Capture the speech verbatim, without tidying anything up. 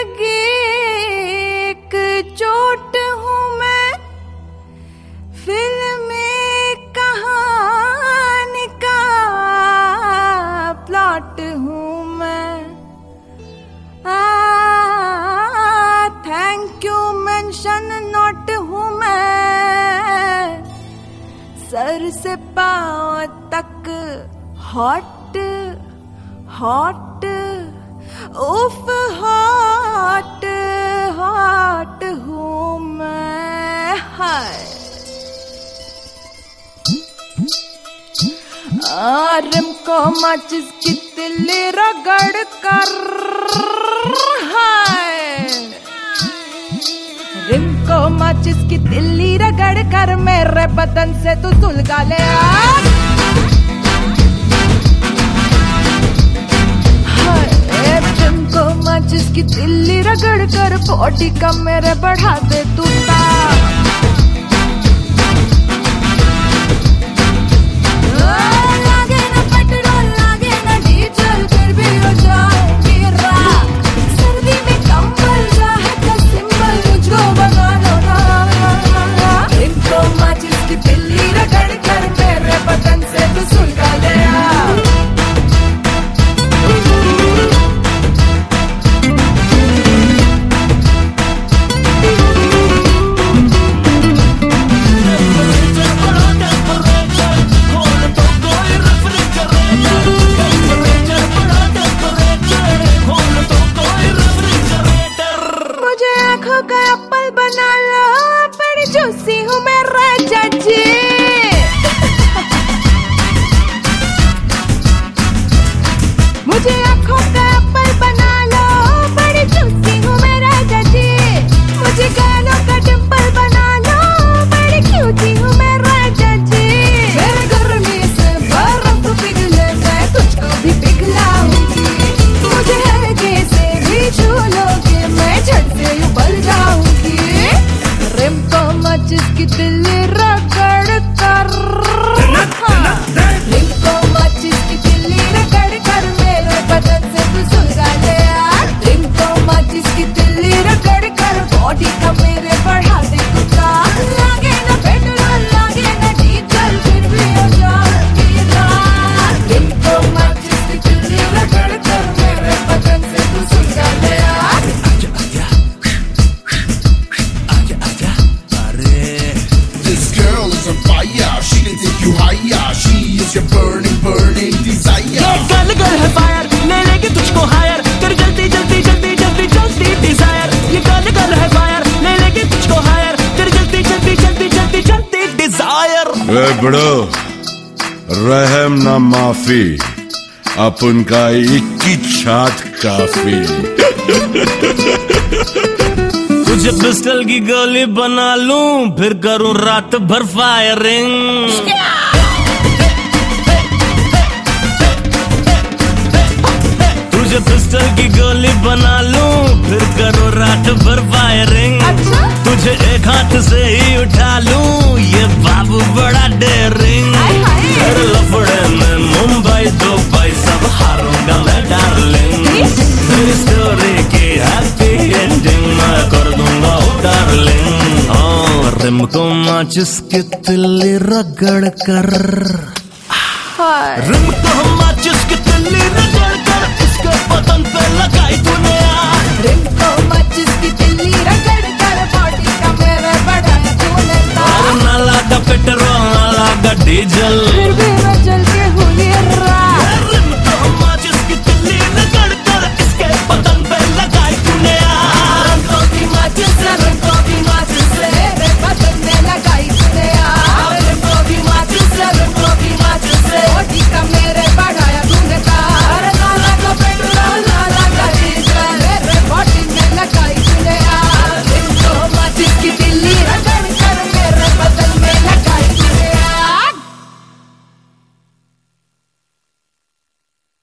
लगी एक चोट हूँ मैं, फिल्म कहानी का प्लॉट हूँ मैं। थैंक यू मेंशन नोट हूँ मैं, सर से पांव तक हॉट हॉट उफ हॉट हॉट हूँ मैं। हाय आरम को माचिस की तिल्ली रगड़ कर, हाय रिम को माचिस की तिल्ली रगड़ कर मेरे बदन से तू सुलगा ले आ। हाय रिम को माचिस की तिल्ली रगड़ कर बॉडी का मेरे बढ़ा दे तू ताप। एप्पल बना लो, बड़ी जूसी हूँ मैं राजा जी। मुझे आँखों का एप्पल बना लो, बड़ी जूसी हूँ मैं राजा जी। मुझे गालों का डिंपल बना लो, बड़ी क्यूटी हूँ मैं राजा जी। मेरे गर्मी से बर्फ पिघले मैं तुझको भी पिघलाऊंगी। मुझे हल्के से भी छू लोगे मैं झट से उबल जाऊंगी। रिम को माचिस की तिल्ली रगड़ कर, रिम को माचिस की तिल्ली रगड़ कर मेरे बदन से तू सुलगा ले आ। रिम को माचिस की तिल्ली रगड़ कर बॉडी का मेरे बढ़ा दे तू ताप। लागे ना पेट्रोल लागे ना डीजल फिर भी हो जाऊंगी रात। रिम को माचिस की तिल्ली रगड़ कर मेरे बदन से तू सुलगा ले आ। On fire, she can take you higher. She is your burning, burning desire. ये गल गल है फायर, ले लेके तुझको हायर कर जल्दी जल्दी जल्दी जल्दी जल्दी डिजायर। ये गल गल है फायर, ले लेके तुझको हायर कर जल्दी जल्दी जल्दी जल्दी जल्दी डिजायर। ए बड़ो रहम ना माफी, अपन का इक्की छात काफी। तुझे पिस्टल की गोली बना लूं, फिर करूं रात भर फायरिंग। तुझे पिस्टल की गोली बना लूं, फिर करूं रात भर फायरिंग। तुझे एक हाथ से ही उठा लूं, ये बाबू बड़ा डेयरिंग। फिर लफड़े में मुंबई दुबई सब हारूंगा मैं डार्लिंग। तेरी स्टोरी की हैप्पी एंडिंग मैं कर दूंगा डार्लिंग। हाँ रिम को माचिस की तिल्ली रगड़ कर, रिम को